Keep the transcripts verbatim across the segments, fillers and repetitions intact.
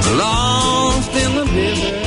lost in the river.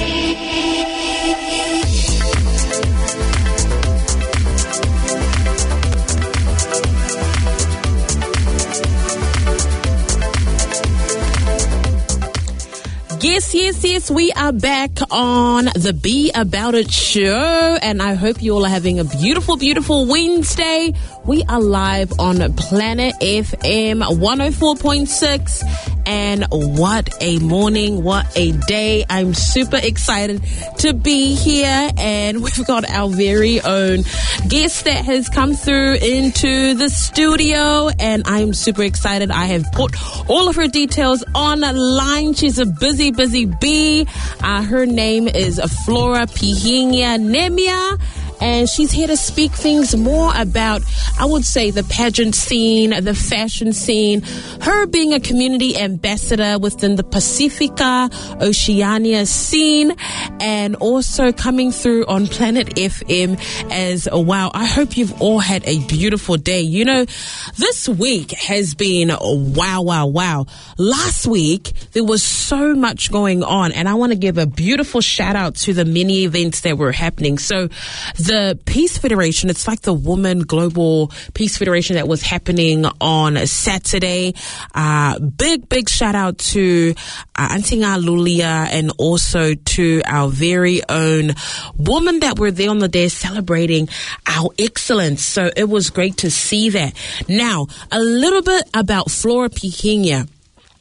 Yes, yes, yes, we are back on the Be About It show, and I hope you all are having a beautiful, beautiful Wednesday. We are live on Planet F M one oh four point six, and what a morning, what a day. I'm super excited to be here, and we've got our very own guest that has come through into the studio, and I'm super excited. I have put all of her details online. She's a busy, busy bee. Uh, her name is Flora Pihingia Nemia, and she's here to speak things more about, I would say, the pageant scene, the fashion scene, her being a community ambassador within the Pacifica Oceania scene, and also coming through on Planet F M as well. I hope you've all had a beautiful day. You know, this week has been wow, wow, wow. Last week, there was so much going on, and I want to give a beautiful shout out to the many events that were happening. So, the Peace Federation, it's like the Women Global Peace Federation that was happening on Saturday. Uh, big, big shout out to uh, Antinga Lulia, and also to our very own women that were there on the day celebrating our excellence. So it was great to see that. Now, a little bit about Flora Pihingia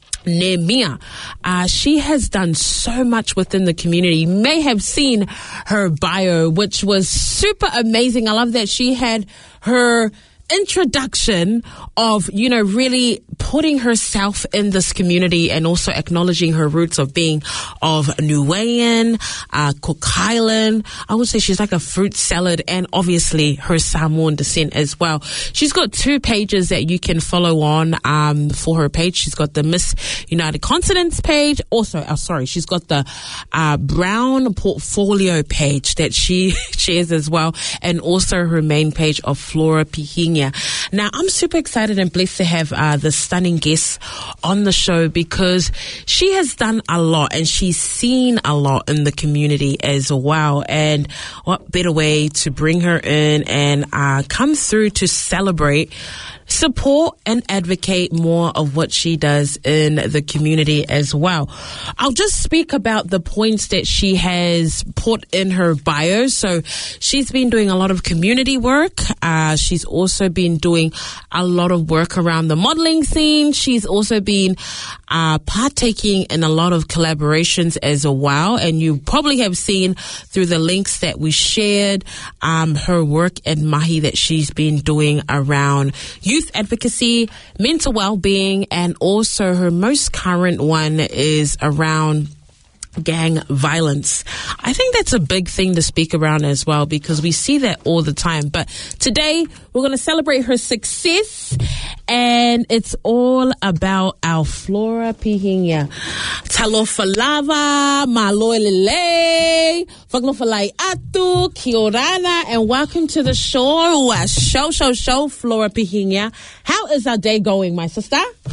Nemia. Uh, she has done so much within the community. You may have seen her bio, which was super amazing. I love that she had her introduction of, you know, really putting herself in this community and also acknowledging her roots of being of Niuean, uh, Cook Island. I would say she's like a fruit salad, and obviously her Samoan descent as well. She's got two pages that you can follow on um, for her page. She's got the Miss United Continents page. Also, oh, sorry, she's got the uh, Brown Portfolio page that she shares as well, and also her main page of Flora Pihingia. Now, I'm super excited and blessed to have uh, the stunning guest on the show, because she has done a lot and she's seen a lot in the community as well. And what better way to bring her in and uh, come through to celebrate, support and advocate more of what she does in the community as well. I'll just speak about the points that she has put in her bio. So she's been doing a lot of community work. Uh, she's also been doing a lot of work around the modeling scene. She's also been uh, partaking in a lot of collaborations as well. And you probably have seen through the links that we shared um, her work in Mahi that she's been doing around youth advocacy, mental well-being, and also her most current one is around gang violence. I think that's a big thing to speak around as well, because we see that all the time. But today we're going to celebrate her success, and it's all about our Flora Pihingia. Talofa lava, maloilele, faglofalai atu, kiorana, and welcome to the show. Show, show, show, Flora Pihingia. How is our day going, my sister?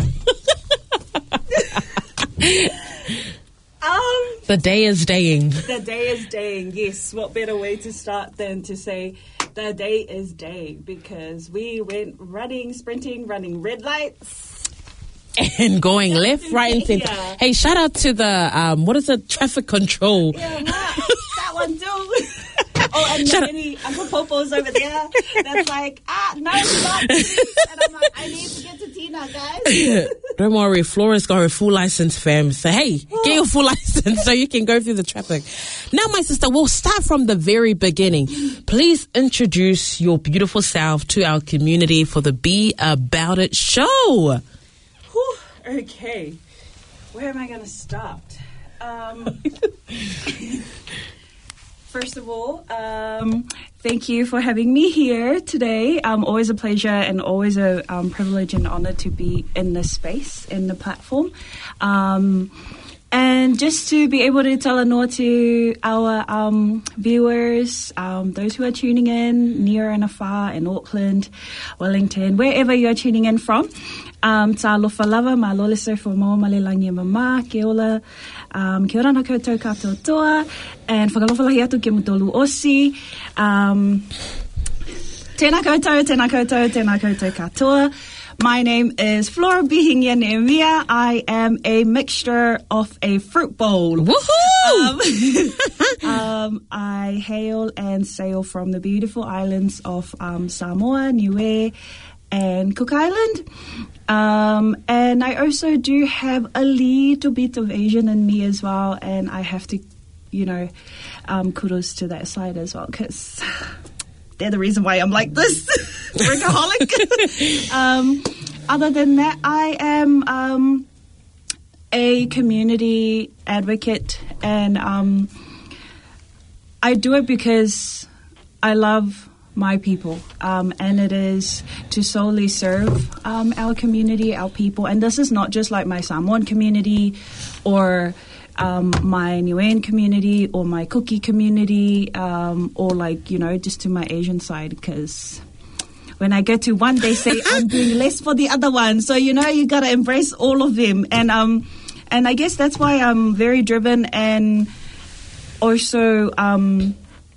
Um, the day is daying. The day is daying, yes. What better way to start than to say the day is day, because we went running, sprinting, running red lights. And going left, right, and center. Yeah. Hey, shout out to the, um, what is it, traffic control. Yeah, that one too. Oh, and Shut many Uncle Popo's over there. That's like, ah, no, stop. And I'm like, I need to get to Tina, guys. Don't worry, Flora's got her full license, fam. So, hey, get your full license so you can go through the traffic. Now, my sister, we'll start from the very beginning. Please introduce your beautiful self to our community for the Be About It show. Whew, okay. Where am I going to start? Um... First of all, um, thank you for having me here today. Um, always a pleasure and always a um, privilege and honor to be in this space, in the platform. Um, And just to be able to tell a noa to our um, viewers, um, those who are tuning in near and afar in Auckland, Wellington, wherever you're tuning in from, um, ta alofa lava, ma lole surf o mo malelangi mama, ke ola, um, ke ora na koutou katoa toa, and whakalofa lahi atu ke mutolu osi, um, tēnā koutou, tēnā koutou, tēnā koutou katoa. My name is Flora Bihingia Nehemia. I am a mixture of a fruit bowl. Woohoo! Um, um, I hail and sail from the beautiful islands of um, Samoa, Niue, and Cook Island. Um, and I also do have a little bit of Asian in me as well. And I have to, you know, um, kudos to that side as well, because they're the reason why I'm like this. Workaholic. um, other than that, I am um, a community advocate, and um, I do it because I love my people, um, and it is to solely serve um, our community, our people. And this is not just like my Samoan community or Um, my Niuean community or my Cookie community, um, or like, you know, just to my Asian side, because when I go to one, they say I'm doing less for the other one. So, you know, you got to embrace all of them. And, um, and I guess that's why I'm very driven and also, um,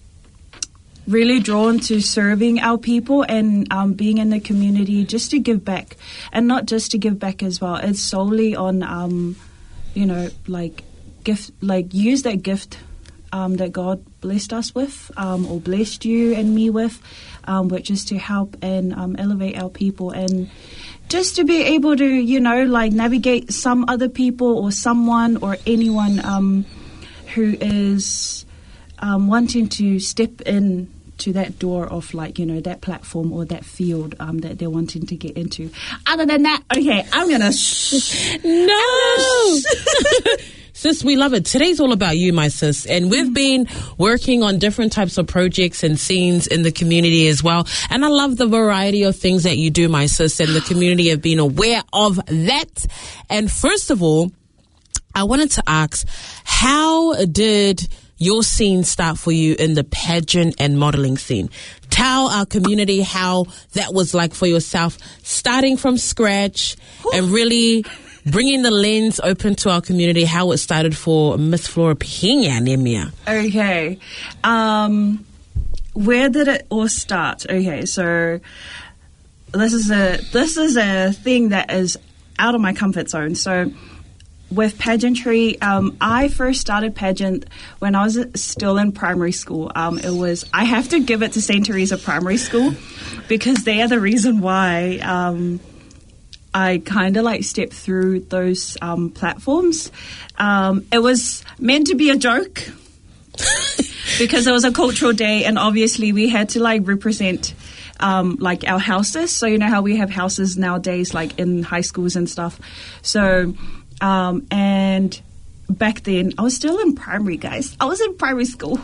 really drawn to serving our people and, um, being in the community just to give back, and not just to give back as well. It's solely on, um, you know, like, gift, like use that gift um, that God blessed us with, um, or blessed you and me with, um, which is to help and um, elevate our people, and just to be able to, you know, like navigate some other people or someone or anyone um, who is um, wanting to step in to that door of, like, you know, that platform or that field um, that they're wanting to get into. Other than that, okay, I'm gonna sh- no. Sis, we love it. Today's all about you, my sis. And we've been working on different types of projects and scenes in the community as well. And I love the variety of things that you do, my sis. And the community have been aware of that. And first of all, I wanted to ask, how did your scene start for you in the pageant and modeling scene? Tell our community how that was like for yourself, starting from scratch and really bringing the lens open to our community, how it started for Miss Flora Bihingia Nehemia. Okay. Um, where did it all start? Okay, so this is a this is a thing that is out of my comfort zone. So with pageantry, um, I first started pageant when I was still in primary school. Um, it was, I have to give it to Saint Teresa Primary School, because they are the reason why um, I kind of like stepped through those um, platforms. Um, it was meant to be a joke because it was a cultural day, and obviously we had to like represent um, like our houses. So you know how we have houses nowadays, like in high schools and stuff. So um, and back then I was still in primary, guys. I was in primary school.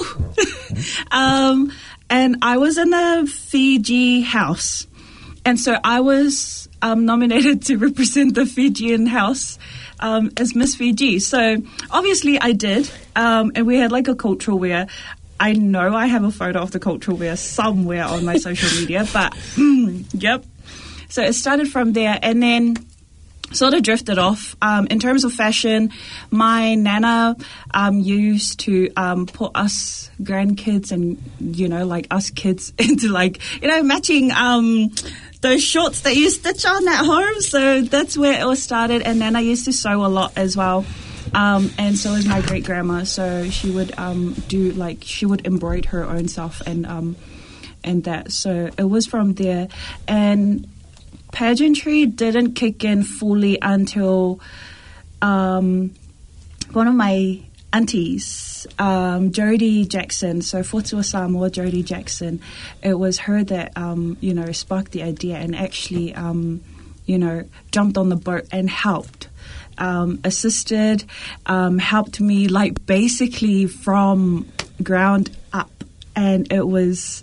um, and I was in a Fiji house, and so I was Um, nominated to represent the Fijian house um, as Miss Fiji. So obviously I did, um, and we had like a cultural wear. I know I have a photo of the cultural wear somewhere on my social media, but yep. So it started from there, and then sort of drifted off. Um, in terms of fashion, my nana um, used to um, put us grandkids and, you know, like us kids into like, you know, matching um, those shorts that you stitch on at home. So that's where it all started. And then I used to sew a lot as well. Um, and so was my great grandma. So she would um, do like, she would embroider her own stuff and, um, and that. So it was from there. And pageantry didn't kick in fully until um, one of my aunties, um, Jodie Jackson, so Fotua Samoa, Jodie Jackson, it was her that, um, you know, sparked the idea and actually, um, you know, jumped on the boat and helped, um, assisted, um, helped me, like, basically from ground up. And it was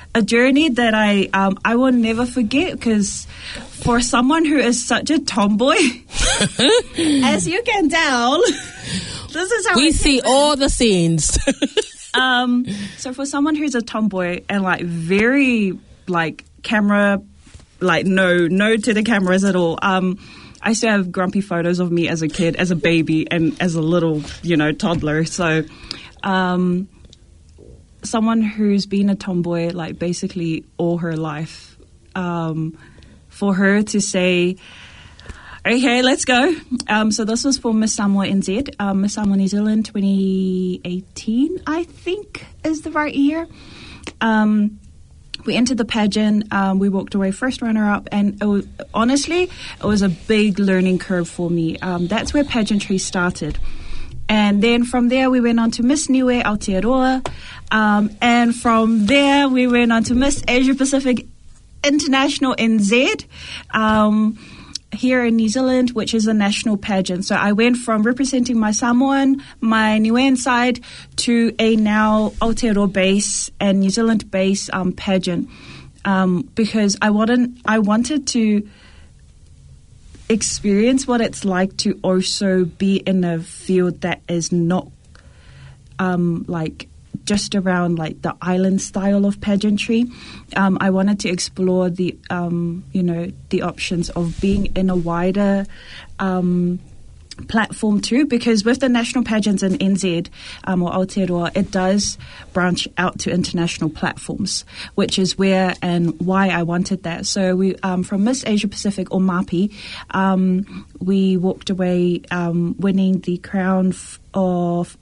a journey that I um, I will never forget, because for someone who is such a tomboy, as you can tell, this is how we I see all the scenes. um, so for someone who's a tomboy and like very like camera, like no no to the cameras at all. Um, I still have grumpy photos of me as a kid, as a baby, and as a little, you know, toddler. So, um, someone who's been a tomboy, like, basically all her life, um, for her to say, okay, let's go. Um, so this was for Miss Samoa N Z, um, Miss Samoa New Zealand twenty eighteen, I think, is the right year. Um, We entered the pageant, um, we walked away first runner-up, and it was, honestly, it was a big learning curve for me. Um, that's where pageantry started. And then from there, we went on to Miss Niue Aotearoa, um, and from there, we went on to Miss Asia Pacific International N Z, um, here in New Zealand, which is a national pageant. So I went from representing my Samoan, my Niuean side, to a now Aotearoa base and New Zealand base um, pageant, um, because I wanted, I wanted to experience what it's like to also be in a field that is not um, like just around like the island style of pageantry. Um, I wanted to explore the, um, you know, the options of being in a wider um, platform too, because with the national pageants in N Z um, or Aotearoa, it does branch out to international platforms, which is where and why I wanted that. So we, um, from Miss Asia Pacific or MAPI, um, we walked away um, winning the crown f- of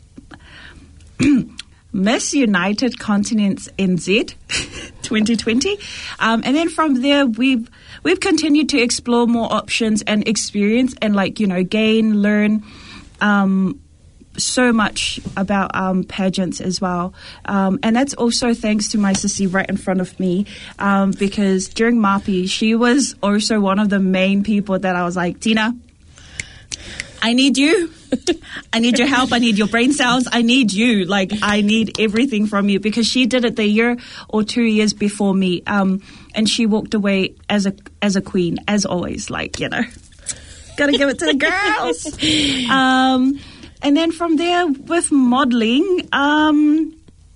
Miss United Continents N Z twenty twenty, um, and then from there we've we've continued to explore more options and experience and like you know gain learn um, so much about um, pageants as well, um, and that's also thanks to my sissy right in front of me, um, because during MAPI she was also one of the main people that I was like, Tina, I need you. I need your help. I need your brain cells. I need you. Like, I need everything from you, because she did it the year or two years before me. Um, and she walked away as a as a queen, as always. Like, you know, gotta give it to the girls. Um, and then from there with modeling, um,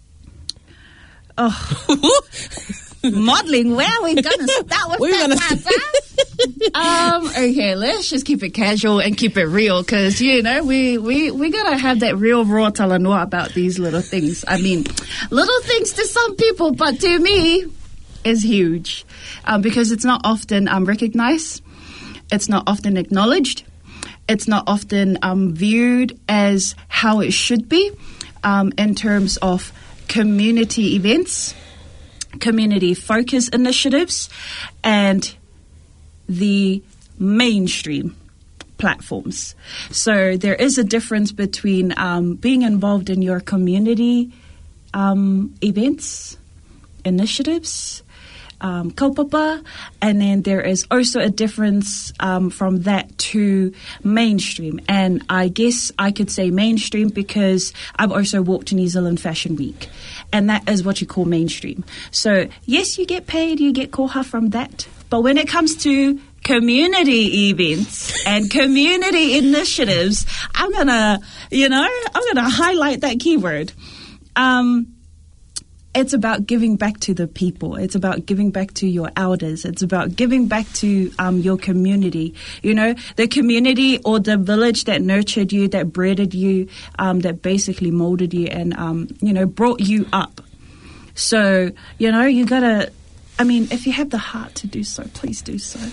oh. Modeling, where are we going to start with We're that? Gonna um, okay, let's just keep it casual and keep it real, because, you know, we, we, we got to have that real raw talanoa about these little things. I mean, little things to some people, but to me, is huge, um, because it's not often um, recognized. It's not often acknowledged. It's not often um, viewed as how it should be um, in terms of community events, community focus initiatives, and the mainstream platforms. So there is a difference between um, being involved in your community um, events, initiatives, um, kaupapa, and then there is also a difference um, from that to mainstream. And I guess I could say mainstream because I've also walked to New Zealand Fashion Week, and that is what you call mainstream. So yes, you get paid, you get koha from that, but when it comes to community events and community initiatives, I'm gonna, you know, I'm gonna highlight that keyword. Um, It's about giving back to the people. It's about giving back to your elders. It's about giving back to um, your community. You know, the community or the village that nurtured you, that breeded you, um, that basically molded you and, um, you know, brought you up. So, you know, you gotta, I mean, if you have the heart to do so, please do so.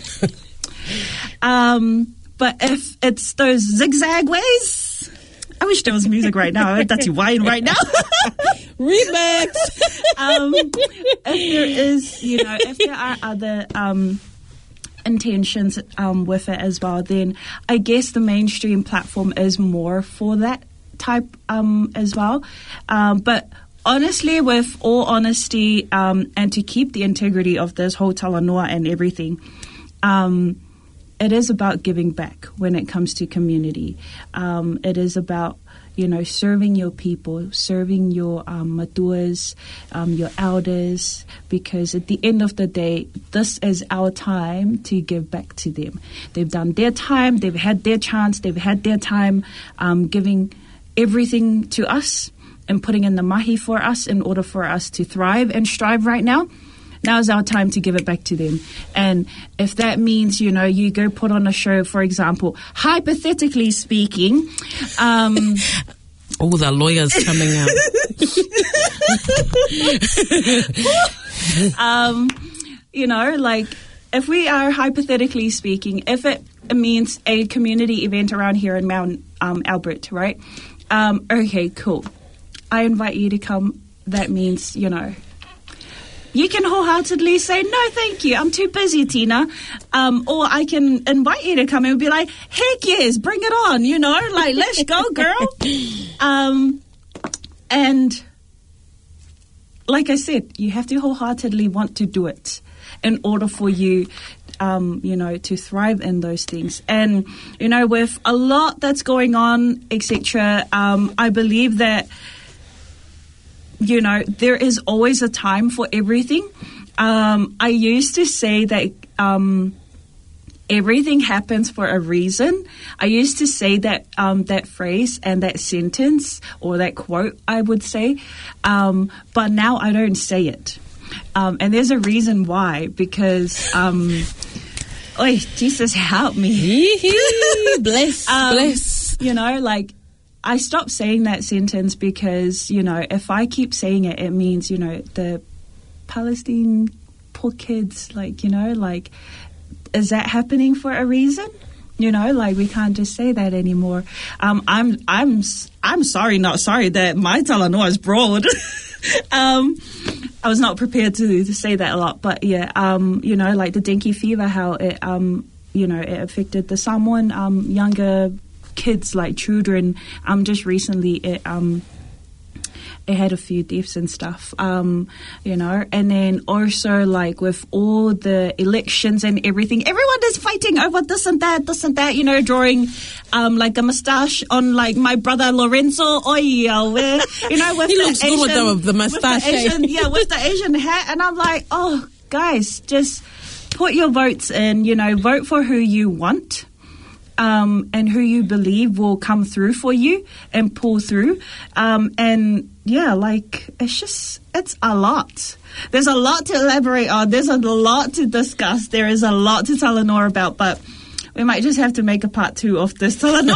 um, but if it's those zigzag ways, I wish there was music right now. That's you wine right now. Remix. um, if there is, you know, if there are other um, intentions um, with it as well, then I guess the mainstream platform is more for that type um, as well. Um, but honestly, with all honesty, um, and to keep the integrity of this whole talanoa and everything, um, it is about giving back when it comes to community. Um, it is about, you know, serving your people, serving your um, matuas, um, your elders, because at the end of the day, this is our time to give back to them. They've done their time, they've had their chance, they've had their time um, giving everything to us and putting in the mahi for us in order for us to thrive and strive right now. Now is our time to give it back to them. And if that means, you know, you go put on a show, for example, hypothetically speaking. Um, oh, the lawyers coming out. um, you know, like, if we are hypothetically speaking, if it means a community event around here in Mount um, Albert, right? Um, okay, cool. I invite you to come. That means, you know, you can wholeheartedly say, no, thank you, I'm too busy, Tina. Um, or I can invite you to come and be like, heck yes, bring it on, you know, like, let's go, girl. Um, and like I said, you have to wholeheartedly want to do it in order for you, um, you know, to thrive in those things. And, you know, with a lot that's going on, et cetera, um, I believe that, you know, there is always a time for everything. Um, I used to say that um, everything happens for a reason. I used to say that um, that phrase and that sentence or that quote, I would say, um, but now I don't say it. Um, and there's a reason why, because, um, oh, Jesus, help me. bless, um, bless. You know, like, I stopped saying that sentence because, you know, if I keep saying it, it means, you know, the Palestine poor kids, like, you know, like, is that happening for a reason? You know, like, we can't just say that anymore. Um, I'm, I'm, I'm sorry, not sorry that my talanoa is broad. um, I was not prepared to, to say that a lot, but yeah, um, you know, like the dengue fever, how it, um, you know, it affected the Samoan, um, younger kids, like children. Um, just recently, it um, it had a few deaths and stuff. Um, you know, and then also like with all the elections and everything, everyone is fighting over this and that, this and that. You know, drawing um like a moustache on like my brother Lorenzo. Oh yeah, where, you know, with he the looks Asian, good with the, the moustache. With the Asian, yeah, with the Asian hat, and I'm like, oh, guys, just put your votes in. You know, vote for who you want. Um, and who you believe will come through for you and pull through. Um, and yeah, like, it's just, it's a lot. There's a lot to elaborate on. There's a lot to discuss. There is a lot to Talanoa about, but we might just have to make a part two of this Talanoa.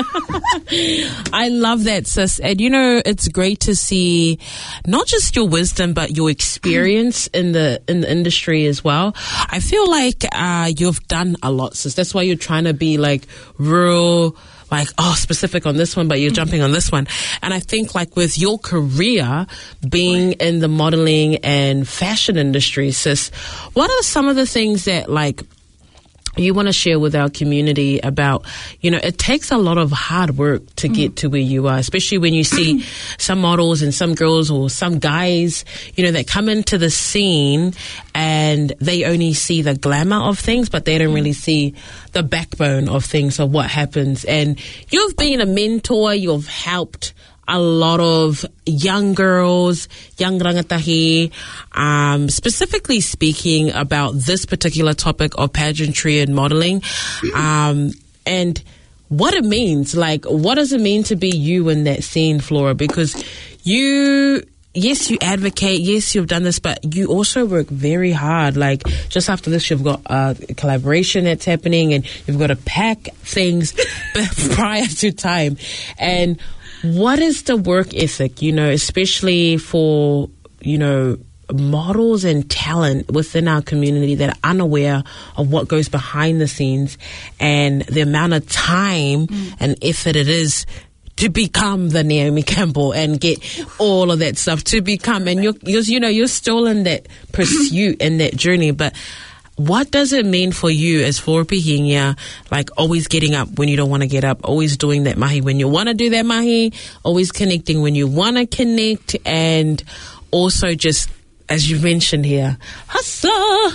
I love that, sis. And, you know, it's great to see not just your wisdom, but your experience in the in the industry as well. I feel like uh, you've done a lot, sis. That's why you're trying to be, like, real, like, oh, specific on this one, but you're jumping on this one. And I think, like, with your career being in the modeling and fashion industry, sis, what are some of the things that, like, you want to share with our community about, you know, it takes a lot of hard work to mm. get to where you are, especially when you see some models and some girls or some guys, you know, that come into the scene and they only see the glamour of things, but they don't really see the backbone of things, of what happens. And you've been a mentor, you've helped a lot of young girls, young rangatahi, um, specifically speaking about this particular topic of pageantry and modeling, um, and what it means. Like, what does it mean to be you in that scene, Flora? Because you, yes, you advocate, yes, you've done this, but you also work very hard. Like, just after this, you've got a collaboration that's happening, and you've got to pack things prior to time. And what is the work ethic, you know, especially for, you know, models and talent within our community that are unaware of what goes behind the scenes and the amount of time mm. and effort it is to become the Naomi Campbell and get all of that stuff to become, and you're, you're you know, you're still in that pursuit and that journey, but what does it mean for you as Flora Pihinia, like always getting up when you don't want to get up, always doing that mahi when you want to do that mahi, always connecting when you want to connect, and also just as you mentioned here, hustle.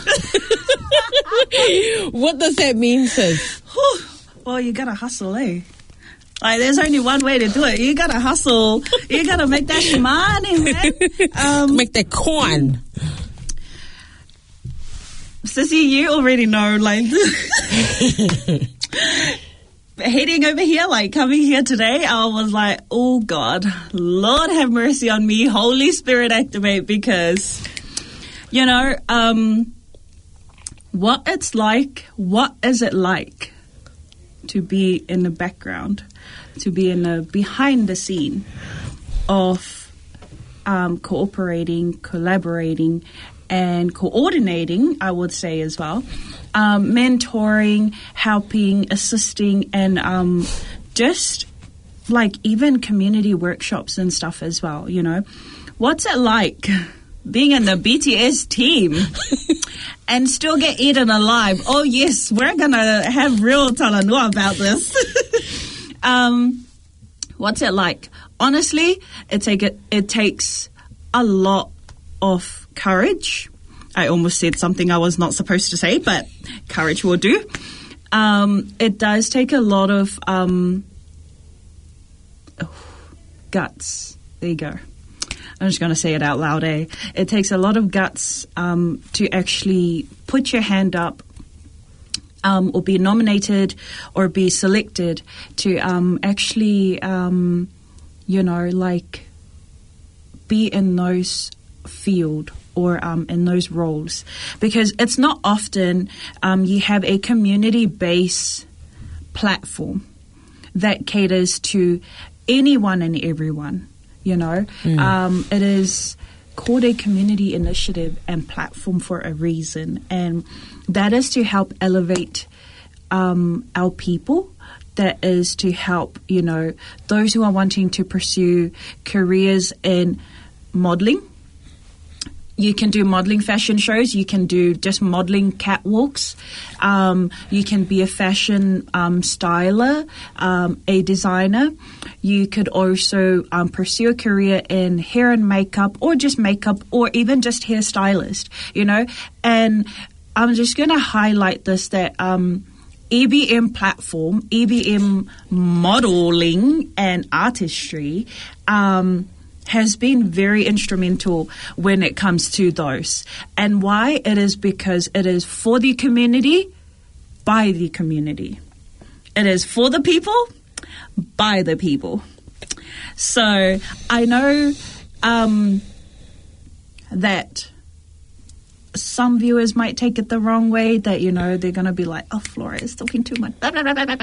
What does that mean, sis? Well, you gotta hustle, eh? Like, there's only one way to do it. You gotta hustle. You gotta make that money, man. Um, make that coin. Sissy, you already know, like, heading over here, like, coming here today, I was like, oh, God, Lord have mercy on me. Holy Spirit activate, because, you know, um, what it's like, what is it like to be in the background, to be in the behind the scene of um, cooperating, collaborating, and coordinating, I would say as well, um, mentoring, helping, assisting, and um, just like even community workshops and stuff as well, you know. What's it like being in the B T S team and still get eaten alive? Oh, yes, we're going to have real talanua about this. um, what's it like? Honestly, it, take it, it takes a lot of courage. I almost said something I was not supposed to say, but courage will do. Um, it does take a lot of um, oh, guts. There you go. I'm just going to say it out loud, eh? It takes a lot of guts um, to actually put your hand up um, or be nominated or be selected to um, actually, um, you know, like be in those field or um, in those roles, because it's not often um, you have a community-based platform that caters to anyone and everyone, you know. Mm. Um, it is called a community initiative and platform for a reason, and that is to help elevate um, our people. That is to help, you know, those who are wanting to pursue careers in modeling. You can do modeling fashion shows. You can do just modeling catwalks. Um, you can be a fashion um, styler, um, a designer. You could also um, pursue a career in hair and makeup, or just makeup, or even just hairstylist, you know. And I'm just going to highlight this, that um, E B M platform, E B M modeling and artistry, um, has been very instrumental when it comes to those. And why? It is because it is for the community, by the community. It is for the people, by the people. So I know um, that some viewers might take it the wrong way, that, you know, they're going to be like, oh, Flora is talking too much. But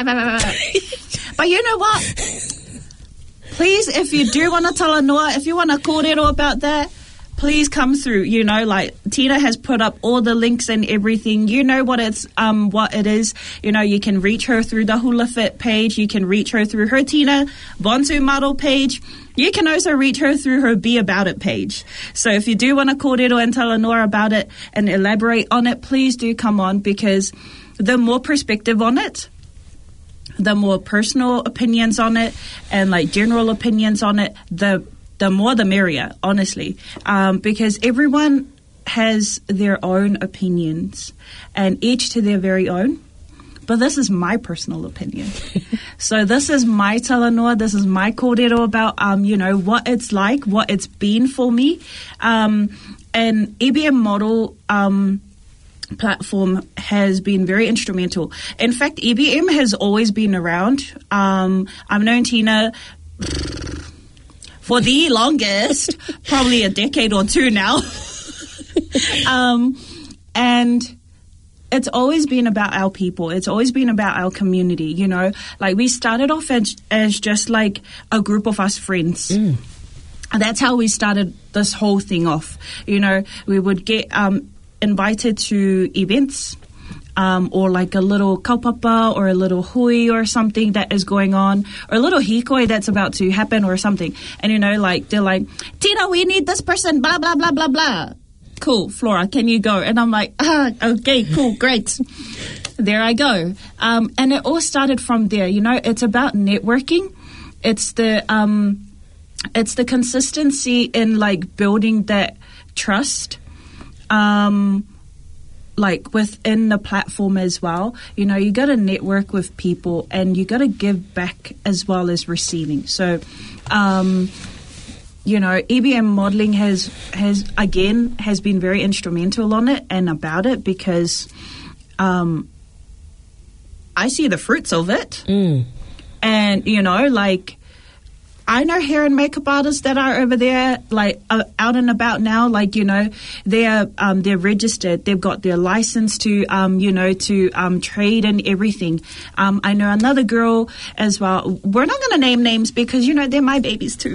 you know what? Please, if you do want to tell Noah, if you want to kōrero about that, please come through. You know, like Tina has put up all the links and everything. You know what it's um what it is. You know, you can reach her through the Hula Fit page. You can reach her through her Tina Bonsu model page. You can also reach her through her Be About It page. So if you do want to kōrero and tell Noah about it and elaborate on it, please do come on, because the more perspective on it, the more personal opinions on it and like general opinions on it, the the more the merrier, honestly, um, because everyone has their own opinions and each to their very own. But this is my personal opinion. So this is my talanoa, this is my kōrero about, um, you know, what it's like, what it's been for me. Um, and E B M model um platform has been very instrumental. In fact, E B M has always been around. Um, I've known Tina for the longest, probably a decade or two now. um, and it's always been about our people. It's always been about our community, you know. Like, we started off as, as just like a group of us friends. Mm. And that's how we started this whole thing off. You know, we would get um, invited to events, um, or like a little kaupapa or a little hui or something that is going on, or a little hikoi that's about to happen or something. And, you know, like, they're like, Tina, we need this person, blah, blah, blah, blah, blah. Cool, Flora, can you go? And I'm like, ah, okay, cool, great. There I go. Um, and it all started from there. You know, it's about networking. It's the, um, it's the consistency in like building that trust Um, like within the platform as well, you know, you got to network with people and you got to give back as well as receiving. So, um, you know, E B M modeling has, has again, has been very instrumental on it and about it because um, I see the fruits of it. Mm. And, you know, like, I know hair and makeup artists that are over there, like uh, out and about now. Like, you know, they're um, they're registered. They've got their license to, um, you know, to um, trade and everything. Um, I know another girl as well. We're not going to name names because, you know, they're my babies too.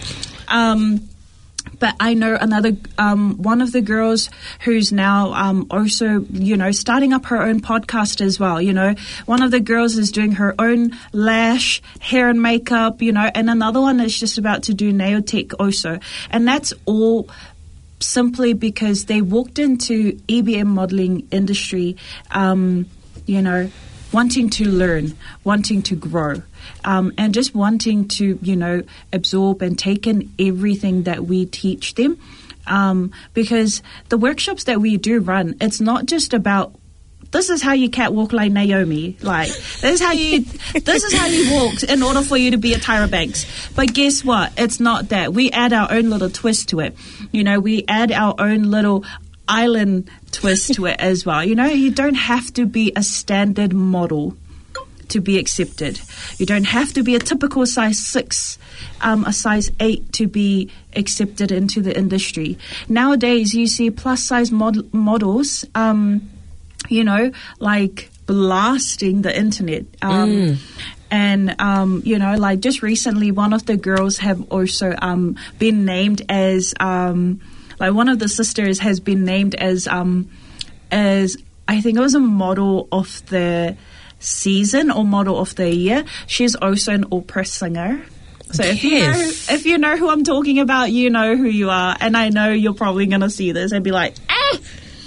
Um, but I know another um, one of the girls who's now um, also, you know, starting up her own podcast as well. You know, one of the girls is doing her own lash, hair and makeup, you know, and another one is just about to do nail tech also. And that's all simply because they walked into E B M modeling industry, um, you know, wanting to learn, wanting to grow, um, and just wanting to, you know, absorb and take in everything that we teach them. Um, because the workshops that we do run, it's not just about, this is how you catwalk like Naomi. Like, this is how you, this is how you walk in order for you to be a Tyra Banks. But guess what? It's not that. We add our own little twist to it. You know, we add our own little island twist to it as well. You know, you don't have to be a standard model to be accepted. You don't have to be a typical size six, um, a size eight to be accepted into the industry. Nowadays, you see plus size mod- models, um, you know, like blasting the internet. Um, mm. And, um, you know, like just recently, one of the girls have also um, been named as... Um, Like one of the sisters has been named as, um, as I think it was a model of the season or model of the year. She's also an opera singer. So if you know, if you know who I'm talking about, you know who you are. And I know you're probably going to see this and be like, ah!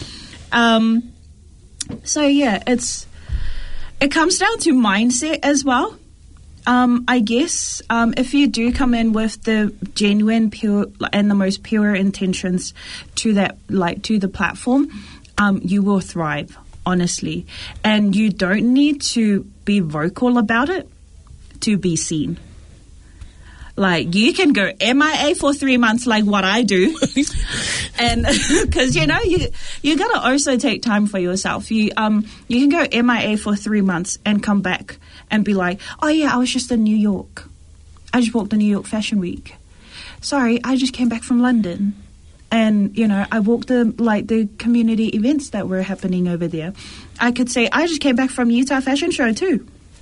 Um, so yeah, it's, it comes down to mindset as well. Um, I guess um, if you do come in with the genuine, pure, and the most pure intentions to that, like to the platform, um, you will thrive, honestly. And you don't need to be vocal about it to be seen. Like, you can go M I A for three months like what I do. And because, you know, you you got to also take time for yourself. You um you can go M I A for three months and come back and be like, oh, yeah, I was just in New York. I just walked the New York Fashion Week. Sorry, I just came back from London. And, you know, I walked the, like, the community events that were happening over there. I could say, I just came back from Utah Fashion Show too.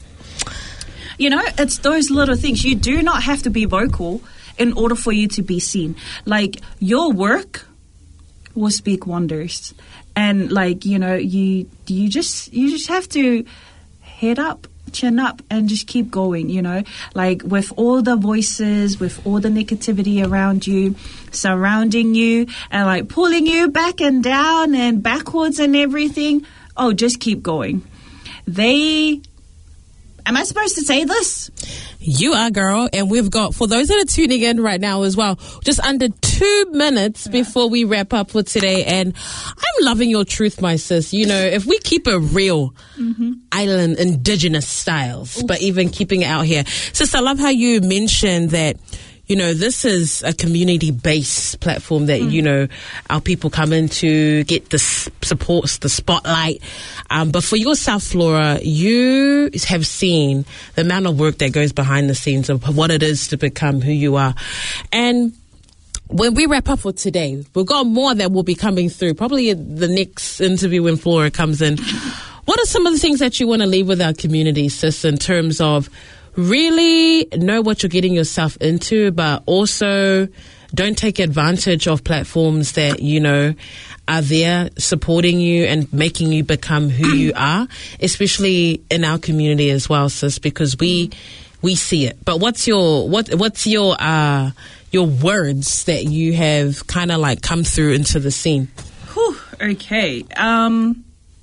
You know, it's those little things. You do not have to be vocal in order for you to be seen. Like, your work will speak wonders. And, like, you know, you you just you just have to head up, chin up, and just keep going, you know. Like, with all the voices, with all the negativity around you, surrounding you, and, like, pulling you back and down and backwards and everything, oh, just keep going. They... Am I supposed to say this? You are, girl. And we've got, for those that are tuning in right now as well, just under two minutes before we wrap up for today. And I'm loving your truth, my sis. You know, if we keep it real, mm-hmm. island, indigenous styles, Ooh. But even keeping it out here. Sis, I love how you mentioned that, you know, this is a community-based platform that, mm. you know, our people come in to get the supports, the spotlight. Um, but for yourself, Flora, you have seen the amount of work that goes behind the scenes of what it is to become who you are. And when we wrap up for today, we've got more that will be coming through, probably the next interview when Flora comes in. What are some of the things that you want to leave with our community, sis, in terms of really know what you're getting yourself into, but also don't take advantage of platforms that, you know, are there supporting you and making you become who you are, especially in our community as well, sis, because we we see it. But what's your what what's your uh your words that you have kind of like come through into the scene? Whew, okay. Um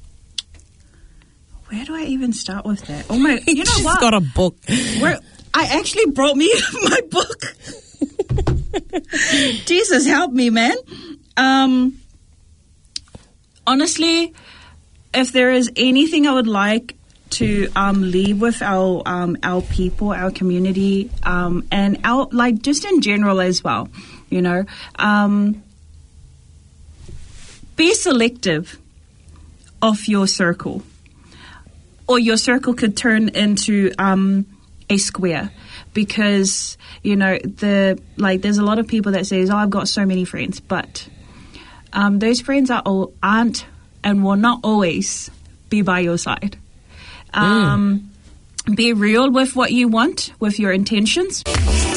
Where do I even start with that? Oh my! You know She's what? got a book. Where I actually brought me my book. Jesus help me, man. Um. honestly, if there is anything I would like to um, leave with our um, our people, our community, um, and our like just in general as well, you know, um, be selective of your circle, or your circle could turn into um, a square, because you know the like there's a lot of people that says, "Oh, I've got so many friends," but um, those friends are all, aren't and will not always be by your side. Um, mm. Be real with what you want, with your intentions.